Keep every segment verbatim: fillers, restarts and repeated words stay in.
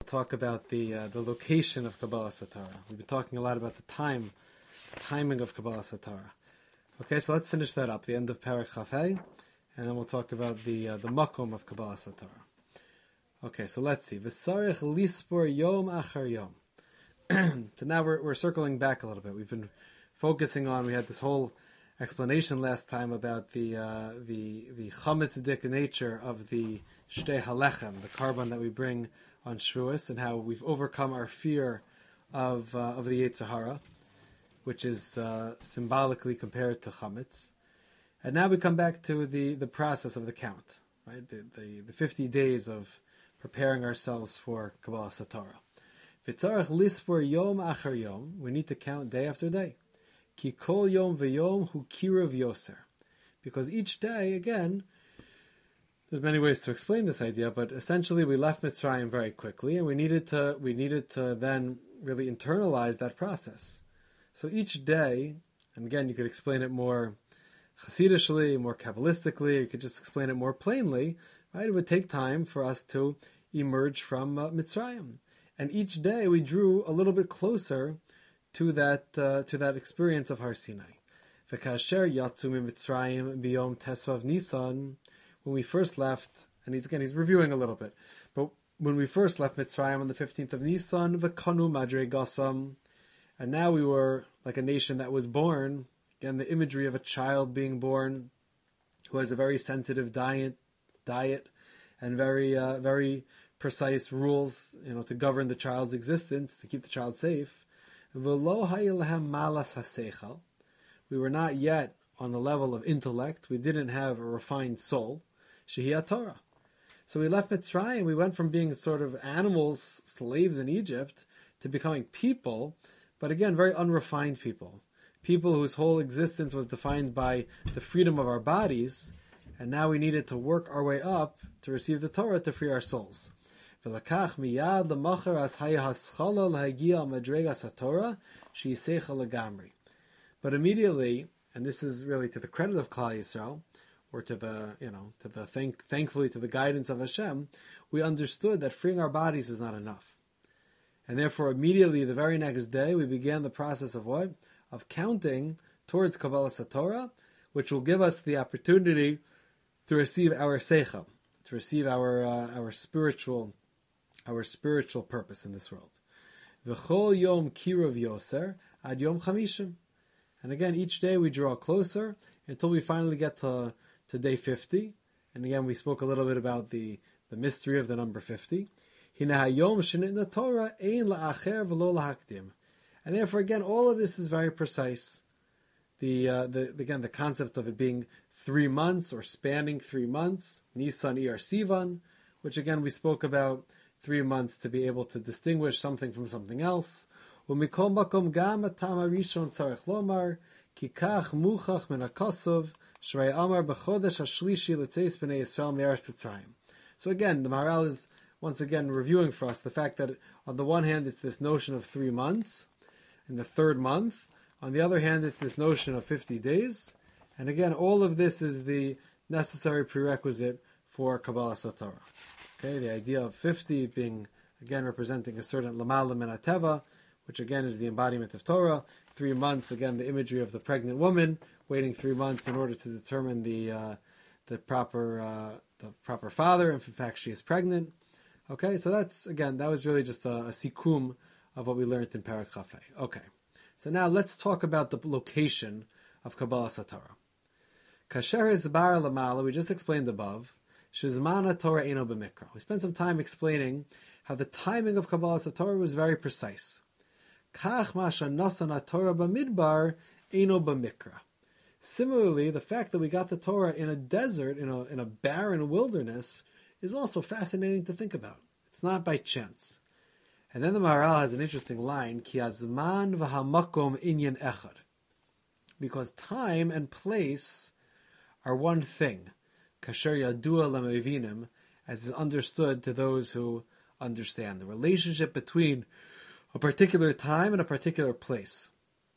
talk about the uh, the location of Kabbalas HaTorah. We've been talking a lot about the time, the timing of Kabbalas HaTorah. Okay, so let's finish that up, the end of Perek Chafei, and then we'll talk about the uh, the makom of Kabbalas HaTorah. Okay, so let's see. V'sarich lispor yom achar yom. So now we're we're circling back a little bit. We've been focusing on, we had this whole explanation last time about the uh, the the chametz-dik nature of the shtei halechem, the carbon that we bring on Shavuos, and how we've overcome our fear of uh, of the Yetzer Hara, which is uh, symbolically compared to chametz. And now we come back to the, the process of the count, right? The, the the fifty days of preparing ourselves for Kabbalas HaTorah. V'tzarech lispor yom achar yom. We need to count day after day. Ki kol yom v'yom hu kirav yoser. Because each day, again, there's many ways to explain this idea, but essentially we left Mitzrayim very quickly, and we needed to we needed to then really internalize that process. So each day, and again, you could explain it more Hasidishly, more Kabbalistically, you could just explain it more plainly, right? It would take time for us to emerge from uh, Mitzrayim. And each day we drew a little bit closer to that uh, to that experience of Har Sinai. V'kasher yatzu mitzrayim biyom tesvav Nisan. When we first left, and he's again he's reviewing a little bit, but when we first left Mitzrayim on the fifteenth of Nisan, v'kanu madrei gasam, and now we were like a nation that was born. Again, the imagery of a child being born, who has a very sensitive diet, diet, and very very uh, very precise rules, you know, to govern the child's existence, to keep the child safe. V'lo hayilhem malas haseichel. We were not yet on the level of intellect. We didn't have a refined soul. Shehi Torah. So we left Mitzrayim. We went from being sort of animals, slaves in Egypt, to becoming people, but again, very unrefined people. People whose whole existence was defined by the freedom of our bodies, and now we needed to work our way up to receive the Torah to free our souls. But immediately, and this is really to the credit of Klal Yisrael, or to the, you know, to the thank, thankfully to the guidance of Hashem, we understood that freeing our bodies is not enough. And therefore, immediately, the very next day, we began the process of what? Of counting towards Kabbalas HaTorah, which will give us the opportunity to receive our seichel, to receive our uh, our spiritual our spiritual purpose in this world. V'chol yom kirav yoser ad yom chamishim. And again, each day we draw closer until we finally get to, to day fifty. And again, we spoke a little bit about the, the mystery of the number fifty. Hine hayom shenitna Torah ein la'acher v'lo lahakdim. And therefore, again, all of this is very precise. The, uh, the again, the concept of it being three months or spanning three months, Nisan, Iyar, Sivan, which again we spoke about three months to be able to distinguish something from something else. ומכל מקום גם הטעם הראשון צריך לומר, כי כך מוכח מן הכוסוב, שויאמר בחודש השלישי לצאת בני ישראל מארץ מצרים. So again, the Maharal is once again reviewing for us the fact that on the one hand it's this notion of three months, in the third month. On the other hand, it's this notion of fifty days. And again, all of this is the necessary prerequisite for Kabbalas HaTorah. Okay, the idea of fifty being, again, representing a certain Lamala Min HaTeva, which again is the embodiment of Torah. Three months, again, the imagery of the pregnant woman, waiting three months in order to determine the uh, the proper uh, the proper father, if in fact she is pregnant. Okay, so that's, again, that was really just a, a sikum of what we learned in Perek Chafei. Okay, so now let's talk about the location of Kabbalas HaTorah. Kasher Izbar Lamala, we just explained above, Shizmana Torah Eino B'Mikra. We spent some time explaining how the timing of Kabbalas HaTorah was very precise. Kach Masha Nasan Torah B'Midbar Eino B'Mikra. Similarly, the fact that we got the Torah in a desert, in a, in a barren wilderness, is also fascinating to think about. It's not by chance. And then the Maharal has an interesting line, Ki hazman v'hamakom inyan echad. Because time and place are one thing. Kasher yadua lamevinim, as is understood to those who understand. The relationship between a particular time and a particular place.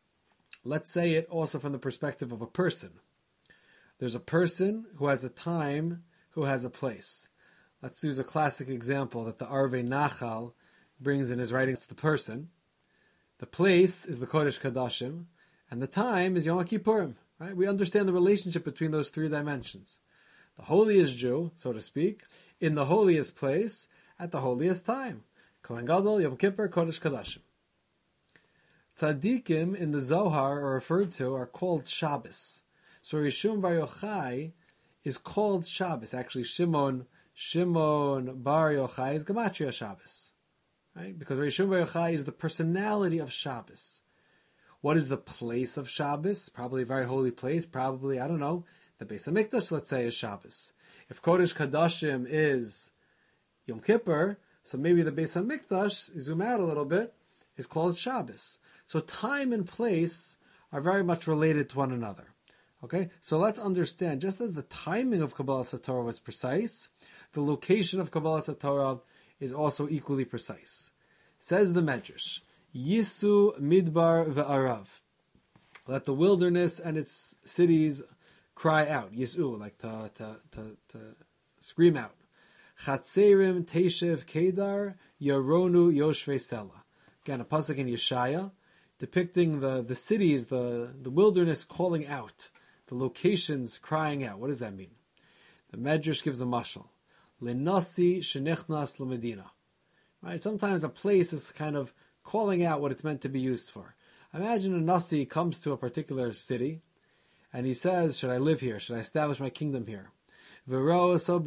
Let's say it also from the perspective of a person. There's a person who has a time, who has a place. Let's use a classic example that the Arvei Nachal brings in his writings the person. The place is the Kodesh Kadashim, and the time is Yom Kippurim. Right? We understand the relationship between those three dimensions. The holiest Jew, so to speak, in the holiest place at the holiest time. Kohen Gadol, Yom Kippur, Kodesh Kadashim. Tzaddikim in the Zohar are referred to are called Shabbos. So Rishon Bar Yochai is called Shabbos. Actually, Shimon Shimon Bar Yochai is Gematria Shabbos, right? Because Rishon Bar Yochai is the personality of Shabbos. What is the place of Shabbos? Probably a very holy place. Probably, I don't know, the Beis HaMikdash, let's say, is Shabbos. If Kodesh Kadashim is Yom Kippur, so maybe the Beis HaMikdash, zoom out a little bit, is called Shabbos. So time and place are very much related to one another. Okay, so let's understand, just as the timing of Kabbalah Satorah was precise, the location of Kabbalah Satorah is also equally precise. Says the Medrash, Yisu Midbar ve'arav. Let the wilderness and its cities cry out. Yisu, like to, to, to, to scream out. Chatzerim Teshev Kedar Yaronu Yoshvei Sela. Again, a pasuk in Yeshaya, depicting the, the cities, the, the wilderness calling out, the locations crying out. What does that mean? The Medrash gives a mashal. Lenasi shenichnas l'medina. Right? Sometimes a place is kind of calling out what it's meant to be used for. Imagine a nasi comes to a particular city, and he says, should I live here? Should I establish my kingdom here? So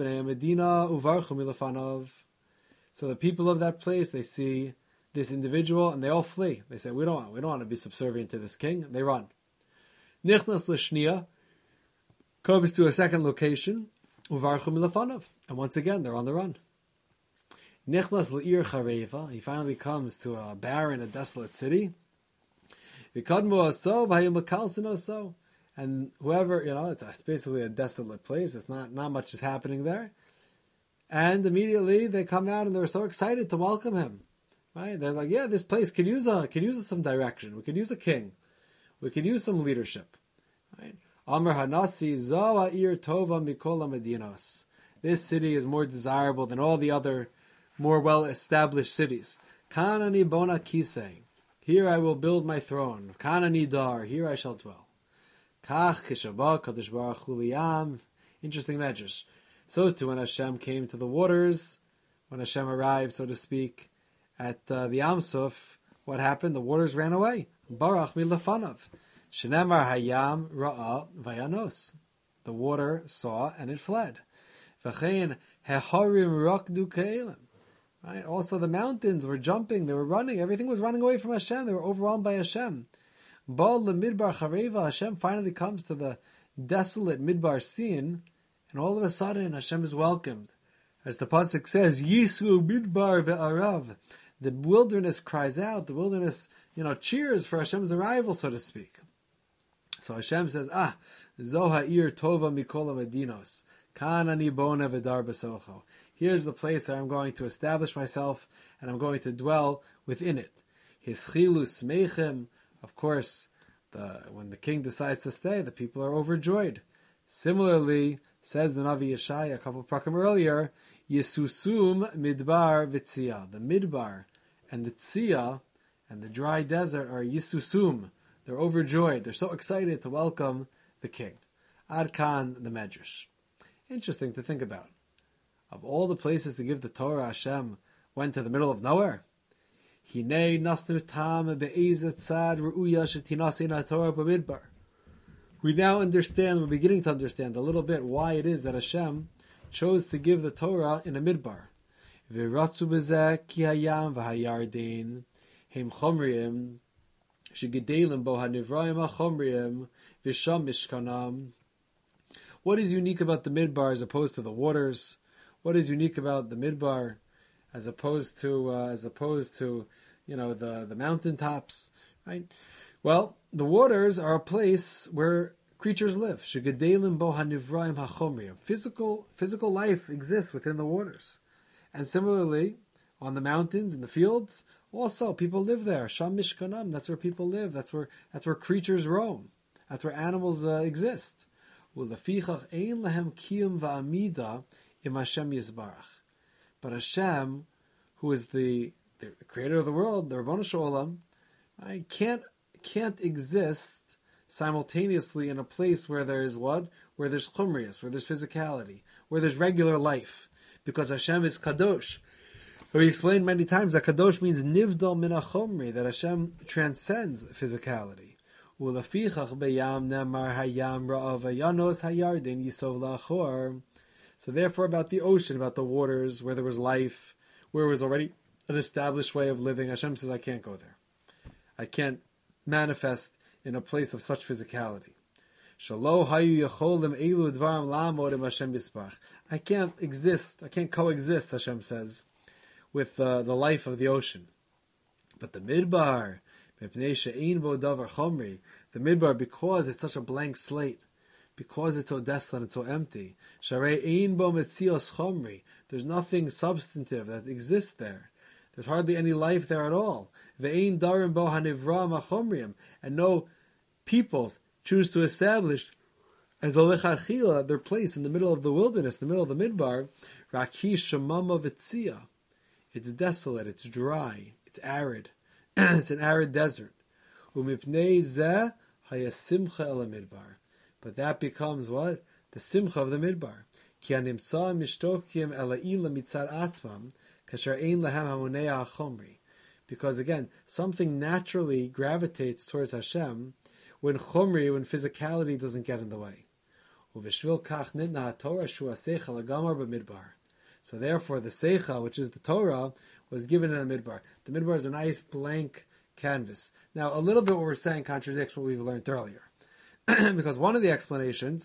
the people of that place, they see this individual, and they all flee. They say, we don't want, we don't want to be subservient to this king. They run. Nichnas l'shniya comes to a second location, uvarchu milafanav, and once again they're on the run. Nichnas l'ir chareva, he finally comes to a barren, a desolate city. V'kadmu aso v'hayim l'kalsin aso, and whoever, you know, it's, it's basically a desolate place. It's not not much is happening there, and immediately they come out and they're so excited to welcome him. Right? They're like, yeah, this place could use a could use some direction. We could use a king. We could use some leadership. Right? Amr Hanasi Zawa Ir Tova Mikola Medinos. This city is more desirable than all the other more well-established cities. Kanani Bona Kisei. Here I will build my throne. Kanani Dar. Here I shall dwell. Kach Kishabah Kadosh Baruch Hu Liyam. Interesting medrash. So too, when Hashem came to the waters, when Hashem arrived, so to speak, at uh, the Yam Suf, what happened? The waters ran away. Barach milafanav. Shenemar hayam ra'a vayanos. The water saw and it fled. V'chein heharim rakdu ke'elim. Right? Also the mountains were jumping, they were running, everything was running away from Hashem, they were overwhelmed by Hashem. Bal lemidbar chareva, Hashem finally comes to the desolate midbar scene, and all of a sudden Hashem is welcomed. As the pasuk says, Yisu midbar ve'arav. The wilderness cries out, the wilderness, you know, cheers for Hashem's arrival, so to speak. So Hashem says, ah, Zoha ir tova mikola medinos, kanani bona v'dar besocho. Here's the place that I'm going to establish myself, and I'm going to dwell within it. Hischilu smechem, of course, the, when the king decides to stay, the people are overjoyed. Similarly, says the Navi Yeshaya a couple of prakim earlier, Yesusum midbar v'tziyah. The midbar and the tziyah and the dry desert are Yesusum. They're overjoyed. They're so excited to welcome the king. Ad Kan, the Medrash. Interesting to think about. Of all the places to give the Torah, Hashem went to the middle of nowhere. Hinei nasnu tam be'ezet tzad ru'uya shetinasina Torah b'midbar. We now understand, we're beginning to understand a little bit why it is that Hashem chose to give the Torah in a midbar. V'ratzu b'zeh ki hayam v'hayardein hem chomriyim shegedelim bo hanivrayim ha'chomriyim v'sham mishkanam. What is unique about the midbar as opposed to the waters? What is unique about the midbar as opposed to uh, as opposed to you know the the mountaintops? Right. Well, the waters are a place where creatures live. Shegedelim bo hanivraim hachomriyim. Physical physical life exists within the waters, and similarly on the mountains and the fields, also people live there. Sham mishkanam. That's where people live. That's where that's where creatures roam. That's where animals uh, exist. Ulefichach ein lehem kiyum va'amida im Hashem Yisbarach. But Hashem, who is the the creator of the world, the Rabbanu Shalom, I can't can't exist simultaneously in a place where there is what? Where there's chumrius, where there's physicality, where there's regular life. Because Hashem is kadosh. We explained many times that kadosh means nivdal min hachomri, that Hashem transcends physicality. Ulafichach beyam nemar hayam ra'ava yanos hayardin yisov lachor. So therefore about the ocean, about the waters, where there was life, where it was already an established way of living, Hashem says, I can't go there. I can't manifest in a place of such physicality. Shalo hayu yacholim elu dvarim la'amod Hashem yisparach. I can't exist, I can't coexist, Hashem says, with uh, the life of the ocean. But the midbar, the midbar, because it's such a blank slate, because it's so desolate and so empty, there's nothing substantive that exists there. There's hardly any life there at all. And no people choose to establish as olechachila their place in the middle of the wilderness, in the middle of the midbar. It's desolate, it's dry, it's arid. It's an arid desert. But that becomes what? The simcha of the midbar. Because again, something naturally gravitates towards Hashem when chomri, when physicality doesn't get in the way. So therefore, the Seicha, which is the Torah, was given in a midbar. The midbar is a nice blank canvas. Now, a little bit what we're saying contradicts what we've learned earlier. Because one of the explanations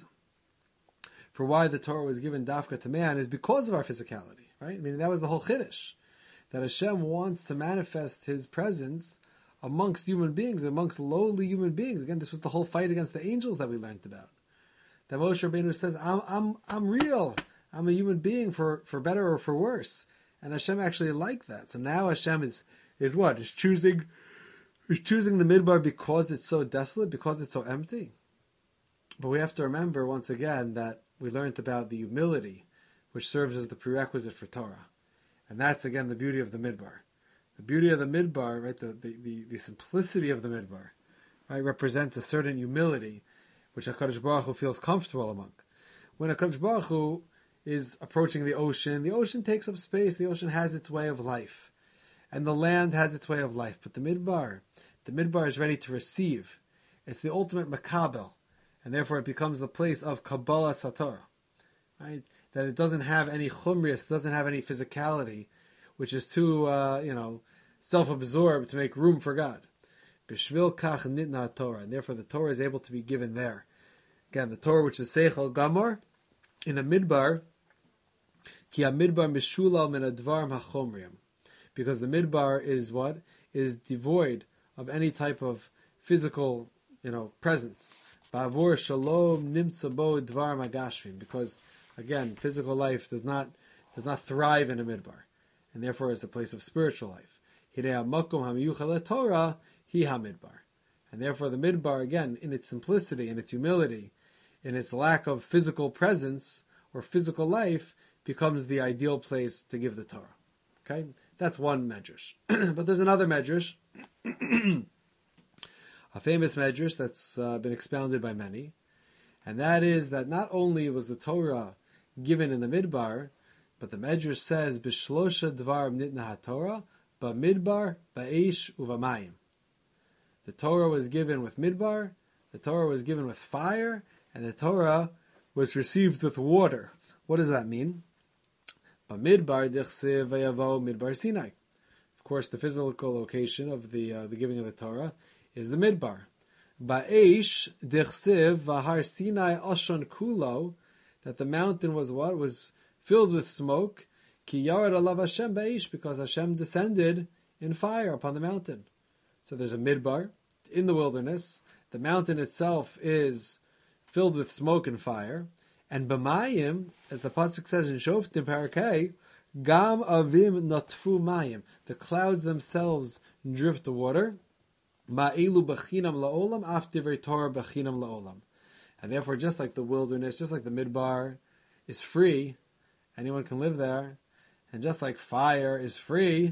for why the Torah was given dafka to man is because of our physicality, right? I mean, that was the whole chiddush, that Hashem wants to manifest His presence amongst human beings, amongst lowly human beings. Again, this was the whole fight against the angels that we learned about. That Moshe Rabbeinu says, I'm, I'm, I'm real. I'm a human being for, for better or for worse. And Hashem actually liked that. So now Hashem is, is what? Is choosing is choosing the midbar because it's so desolate, because it's so empty. But we have to remember once again that we learned about the humility which serves as the prerequisite for Torah. And that's again the beauty of the midbar. The beauty of the midbar, right, the, the, the, the simplicity of the midbar, right, represents a certain humility which HaKadosh Baruch Hu feels comfortable among. When HaKadosh Baruch Hu is approaching the ocean, the ocean takes up space, the ocean has its way of life. And the land has its way of life. But the midbar, the midbar is ready to receive. It's the ultimate makabel. And therefore it becomes the place of Kabbalah Satorah. Right? That it doesn't have any chumrius, doesn't have any physicality, which is too, uh, you know, self-absorbed to make room for God. Bishvil kach nitna Torah. And therefore the Torah is able to be given there. Again, the Torah which is Seichel Gamor, in a midbar, ki a midbar mishulal min advarim hachomrium. Because the midbar is what? Is devoid of any type of physical, you know, presence. Ba'avur shalom nimtza bo dvarim hagashvim. Because, again, physical life does not does not thrive in a midbar. And therefore it's a place of spiritual life. Hidei hamakom hamiyuchal Torah hi hamidbar. And therefore the midbar, again, in its simplicity, in its humility, in its lack of physical presence or physical life, becomes the ideal place to give the Torah. Okay? That's one medrash. But there's another medrash, a famous medrash that's uh, been expounded by many, and that is that not only was the Torah given in the midbar, but the medrash says, Bishlosha dvar nitna haTorah, ba'midbar, ba'esh, uvamayim. The Torah was given with midbar, the Torah was given with fire, and the Torah was received with water. What does that mean? Bamidbar dichsev vayavo midbar Sinai. Of course, the physical location of the uh, the giving of the Torah is the midbar. Ba'esh dichsev vahar Sinai ashon kulo, that the mountain was what? Was filled with smoke. Ki yarad alav Hashem ba'esh, because Hashem descended in fire upon the mountain. So there's a midbar in the wilderness. The mountain itself is filled with smoke and fire. And b'mayim, as the pasuk says in Shoftim Parakei, gam avim notfu mayim. The clouds themselves dripped water. Ma'ilu b'chinam la'olam, af divrei Torah b'chinam la'olam. And therefore, just like the wilderness, just like the midbar is free, anyone can live there. And just like fire is free,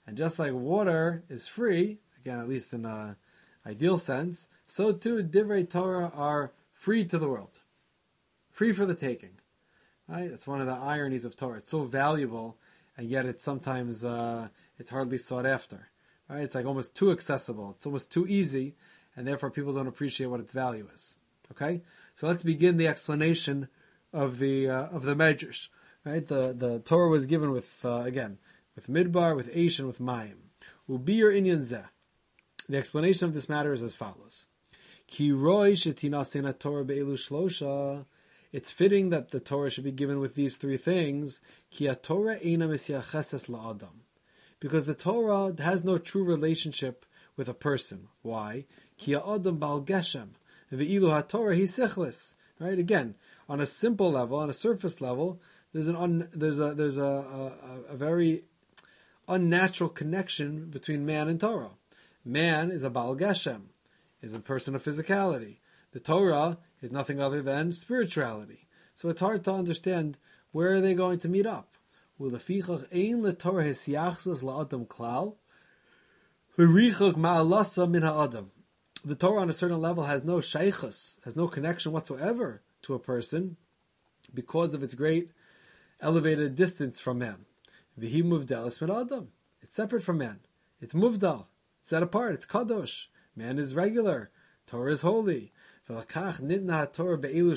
And just like water is free, again, at least in an ideal sense, so too Divrei Torah are free to the world. Free for the taking. Right? That's one of the ironies of Torah. It's so valuable, and yet it's sometimes uh, it's hardly sought after. Right? It's like almost too accessible. It's almost too easy, and therefore people don't appreciate what its value is. Okay? So let's begin the explanation of the uh, of the measures. Right? The the Torah was given with uh, again with Midbar, with Eish, and with Mayim. Ubir inyan zeh. The explanation of this matter is as follows: Ki roi shetinasena Torah be'elu shlosha. It's fitting that the Torah should be given with these three things. Ki Torah eina misyacheses la'adam. Because the Torah has no true relationship with a person. Why? Ki ha'adam bal geshem. Ve'ilu ha'Torah hi sichlis. Right? Again, on a simple level, on a surface level, there's an un, there's a there's a, a, a very unnatural connection between man and Torah. Man is a Baal Geshem, is a person of physicality. The Torah is nothing other than spirituality. So it's hard to understand where are they going to meet up. The Torah on a certain level has no shaykhus, has no connection whatsoever to a person because of its great elevated distance from man. V'hi muvdelis min adam. It's separate from man. It's muvdal. It's set apart. It's kadosh. Man is regular. Torah is holy. And therefore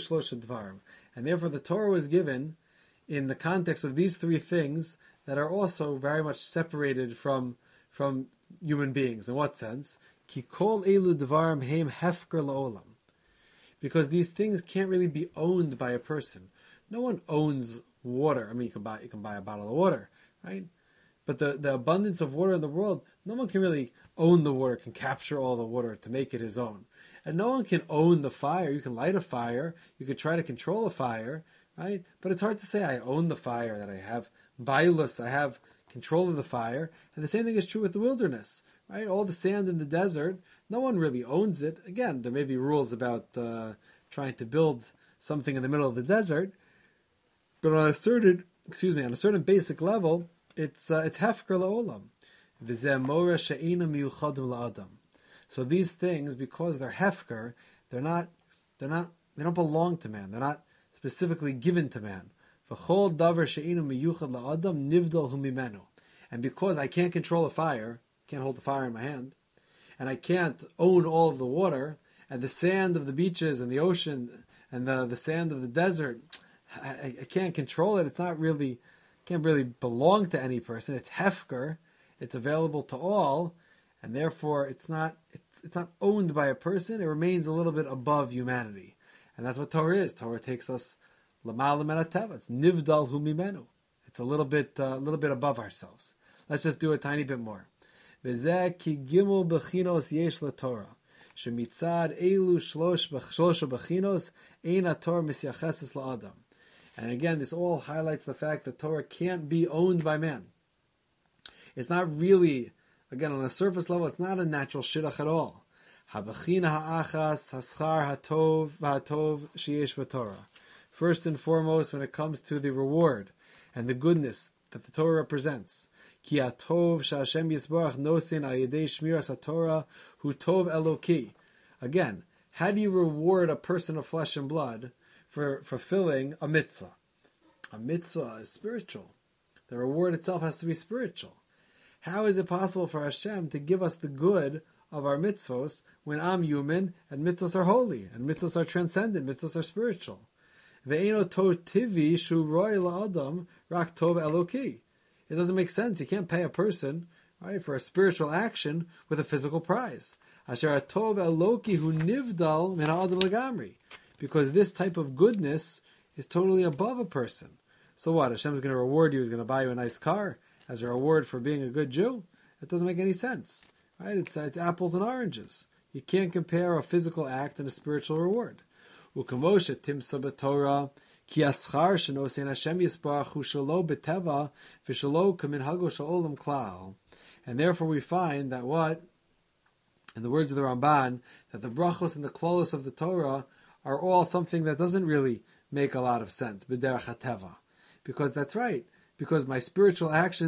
the Torah was given in the context of these three things that are also very much separated from, from human beings. In what sense? Ki kol elu dvarim heim hefker la'olam. Because these things can't really be owned by a person. No one owns water. I mean, you can buy you can buy a bottle of water, right? But the, the abundance of water in the world, no one can really own the water, can capture all the water to make it his own. And no one can own the fire. You can light a fire. You could try to control a fire, right? But it's hard to say I own the fire, that I have bailus, I have control of the fire. And the same thing is true with the wilderness, right? All the sand in the desert, no one really owns it. Again, there may be rules about uh, trying to build something in the middle of the desert, but on a certain, excuse me, on a certain basic level, it's uh, it's hefker la'olam. V'zeh mora she'ina miyuchadim la'adam. So these things, because they're hefker, they're not, they're not, they don't belong to man. They're not specifically given to man. V'chol davar she'ina miyuchad la'adam nivdal hu mimenu. And because I can't control a fire, can't hold the fire in my hand, and I can't own all of the water, and the sand of the beaches and the ocean and the, the sand of the desert, I, I can't control it. It's not really, can't really belong to any person. It's hefker. It's available to all, and therefore it's not it's, it's not owned by a person. It remains a little bit above humanity, and that's what Torah is. Torah takes us l'malam min hateva. It's nivdal hu mimenu. It's a little bit a uh, little bit above ourselves. Let's just do a tiny bit more. V'zeh ki gimel bechinos yesh laTorah. Shemitzad elu shlosh shlosh bechinos ein haTorah misyacheses la'adam. And again, this all highlights the fact that Torah can't be owned by man. It's not really, again, on a surface level, it's not a natural shidduch at all. Habachina ha'achas haschar hatov v'hatov sheyesh v'Torah. First and foremost, when it comes to the reward and the goodness that the Torah represents, ki hatov she'Hashem yisbarach nosin al yedei shmiras haTorah hu tov eloki. Again, how do you reward a person of flesh and blood for fulfilling a mitzvah? A mitzvah is spiritual. The reward itself has to be spiritual. How is it possible for Hashem to give us the good of our mitzvos when I'm human and mitzvos are holy and mitzvos are transcendent, mitzvos are spiritual? Ve'eno tov tivi shu roi la'adam rak tov eloki. It doesn't make sense. You can't pay a person, right, for a spiritual action with a physical prize. Asher tov eloki hu nivdal min ha'adam legamri. Because this type of goodness is totally above a person. So what? Hashem is going to reward you. He's going to buy you a nice car as a reward for being a good Jew? That doesn't make any sense, right? It's, it's apples and oranges. You can't compare a physical act and a spiritual reward. Ukamoshe timsa b'Torah ki aschar shenosein Hashem yisbarach hu shelo b'teva v'shelo kaminhago sha'olam klal. And therefore we find that what, in the words of the Ramban, that the brachos and the klolos of the Torah are all something that doesn't really make a lot of sense, b'derech hateva. Because that's right. Because my spiritual actions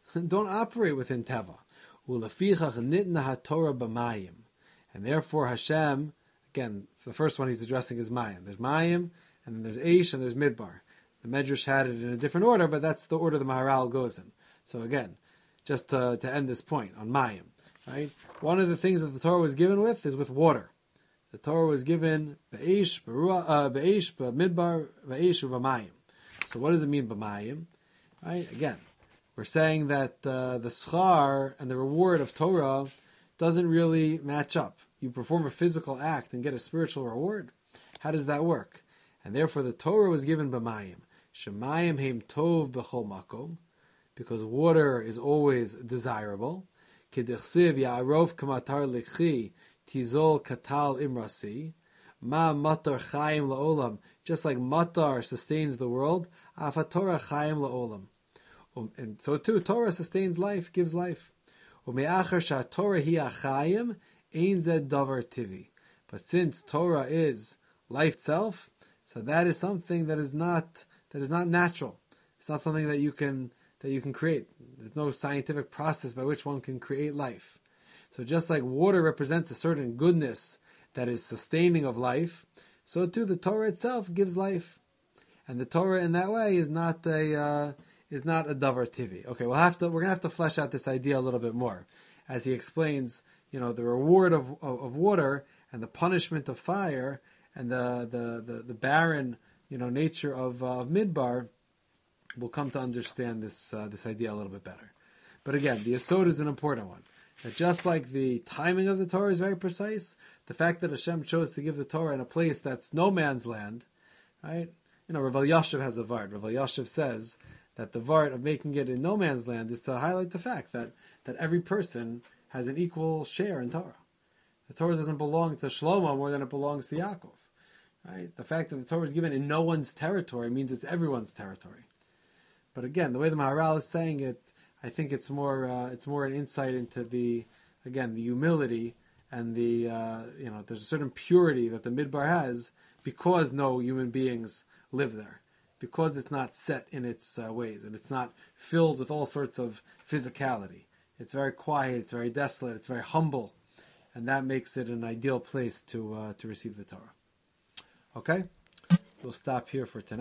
don't operate within Teva. Ulefichach nitna haTorah b'mayim. And therefore Hashem, again, the first one he's addressing is Mayim. There's Mayim, and then there's Eish, and there's Midbar. The Medrash had it in a different order, but that's the order the Maharal goes in. So again, just to, to end this point on Mayim, right? One of the things that the Torah was given with is with water. The Torah was given Be'esh, uh, Be'esh, Midbar, Be'esh, U'Mayim. So what does it mean B'Mayim? Right? Again, we're saying that uh, the schar and the reward of Torah doesn't really match up. You perform a physical act and get a spiritual reward. How does that work? And therefore the Torah was given B'Mayim. Shemayim heim tov b'chol makom, because water is always desirable. K'dechsiv ya'arov k'matar likhi tizol katal imrasi. Ma matar chayim la'olam. Just like matar sustains the world, afa Torah chayim la'olam. Um, and so too, Torah sustains life, gives life. Ume'achar sha'Torah hi achayim, ein zed davar tivi. But since Torah is life itself, so that is something that is not that is not natural. It's not something that you can that you can create. There's no scientific process by which one can create life. So just like water represents a certain goodness that is sustaining of life, so too the Torah itself gives life, and the Torah in that way is not a uh, is not a davar tivi. Okay, we'll have to we're gonna have to flesh out this idea a little bit more as he explains, you know, the reward of of, of water and the punishment of fire and the the the, the barren, you know, nature of, uh, of Midbar. We'll come to understand this uh, this idea a little bit better. But again, the Yesod is an important one. That just like the timing of the Torah is very precise, the fact that Hashem chose to give the Torah in a place that's no man's land, right? You know, Rav Elyashiv has a vart. Rav Elyashiv says that the vart of making it in no man's land is to highlight the fact that, that every person has an equal share in Torah. The Torah doesn't belong to Shlomo more than it belongs to Yaakov. Right? The fact that the Torah is given in no one's territory means it's everyone's territory. But again, the way the Maharal is saying it, I think it's more uh, it's more an insight into the, again, the humility and the, uh, you know, there's a certain purity that the Midbar has because no human beings live there. Because it's not set in its uh, ways and it's not filled with all sorts of physicality. It's very quiet, it's very desolate, it's very humble, and that makes it an ideal place to uh, to receive the Torah. Okay? We'll stop here for tonight.